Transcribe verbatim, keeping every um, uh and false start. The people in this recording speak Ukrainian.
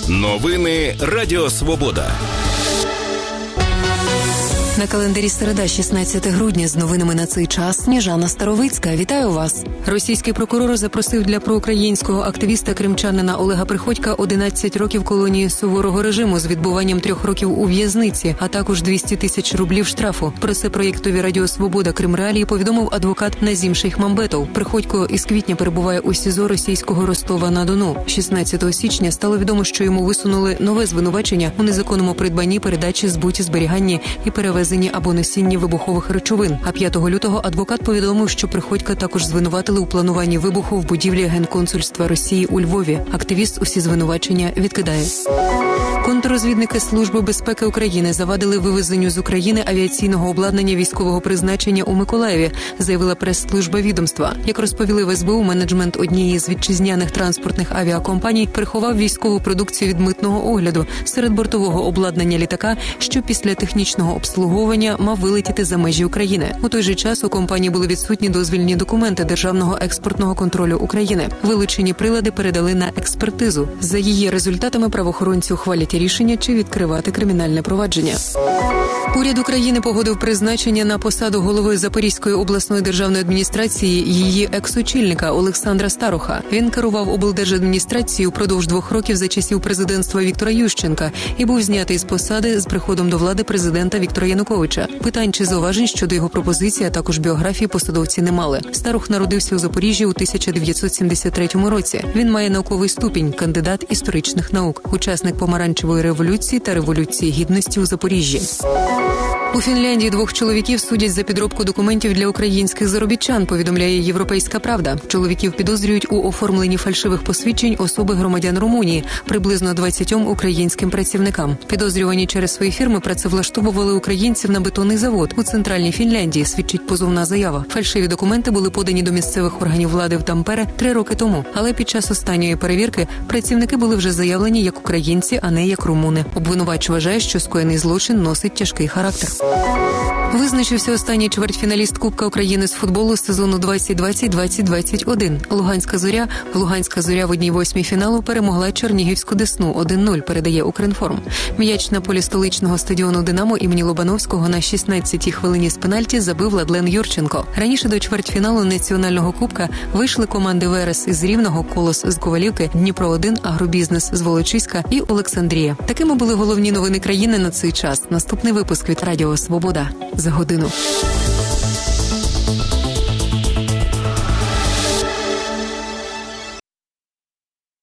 Новини Радіо Свобода. На календарі середа, шістнадцяте грудня, з новинами на цей час Сніжана Старовицька. Вітаю вас. Російський прокурор запросив для проукраїнського активіста-кримчанина Олега Приходька одинадцять років колонії суворого режиму з відбуванням трьох років у в'язниці, а також двісті тисяч рублів штрафу. Про це проєктові Радіо Свобода Крим-Реалії повідомив адвокат Назім Шейхмамбетов. Приходько із квітня перебуває у СІЗО російського Ростова-на-Дону. шістнадцятого січня стало відомо, що йому висунули нове звинувачення у незаконному придбанні, передачі, збуті, зберіганні і перевезенні або носінні вибухових речовин. А п'ятого лютого адвокат повідомив, що Приходька також звинуватили у плануванні вибуху в будівлі Генконсульства Росії у Львові. Активіст усі звинувачення відкидає. Контррозвідники Служби безпеки України завадили вивезенню з України авіаційного обладнання військового призначення у Миколаєві, заявила прес-служба відомства. Як розповіли в ес бе у, менеджмент однієї з вітчизняних транспортних авіакомпаній приховав військову продукцію від митного огляду серед бортового обладнання літака, що після технічного обслуговування мав вилетіти за межі України. У той же час у компанії були відсутні дозвільні документи Державного експортного контролю України. Вилучені прилади передали на експертизу. За її результатами правоохоронці ухвалять рішення, чи відкривати кримінальне провадження. Уряд України погодив призначення на посаду голови Запорізької обласної державної адміністрації її екс-очільника Олександра Старуха. Він керував облдержадміністрацією впродовж двох років за часів президентства Віктора Ющенка і був знятий з посади з приходом до влади президента Віктора Януковича. Питань чи зауважень щодо його пропозиції, а також біографії посадовці не мали. Старух народився у Запоріжжі у тисяча дев'ятсот сімдесят третьому році. Він має науковий ступінь, кандидат історичних наук, учасник помаранчевої революції та революції гідності у Запоріжжі. У Фінляндії двох чоловіків судять за підробку документів для українських заробітчан, повідомляє «Європейська правда». Чоловіків підозрюють у оформленні фальшивих посвідчень особи громадян Румунії, приблизно двадцятьом українським працівникам. Підозрювані через свої фірми працевлаштовували українців на бетонний завод у центральній Фінляндії, свідчить позовна заява. Фальшиві документи були подані до місцевих органів влади в Тампере три роки тому, але під час останньої перевірки працівники були вже заявлені як українці, а не як румуни. Обвинувач вважає, що скоєний злочин носить тяжкий характер. Визначився останній чвертьфіналіст Кубка України з футболу сезону двадцять двадцять - двадцять двадцять один. Луганська зоря. Луганська зоря в одній восьмій фіналу перемогла Чернігівську Десну один нуль, передає Укрінформ. М'яч на полі столичного стадіону «Динамо» імені Лобановського на шістнадцятій хвилині з пенальті забив Владлен Юрченко. Раніше до чвертьфіналу національного кубка вийшли команди «Верес» із Рівного, «Колос» з Ковалівки, «Дніпро один», «Агробізнес» з Волочиська і «Олександрія». Такими були головні новини країни на цей час. Наступний випуск від Радіо Свобода за годину.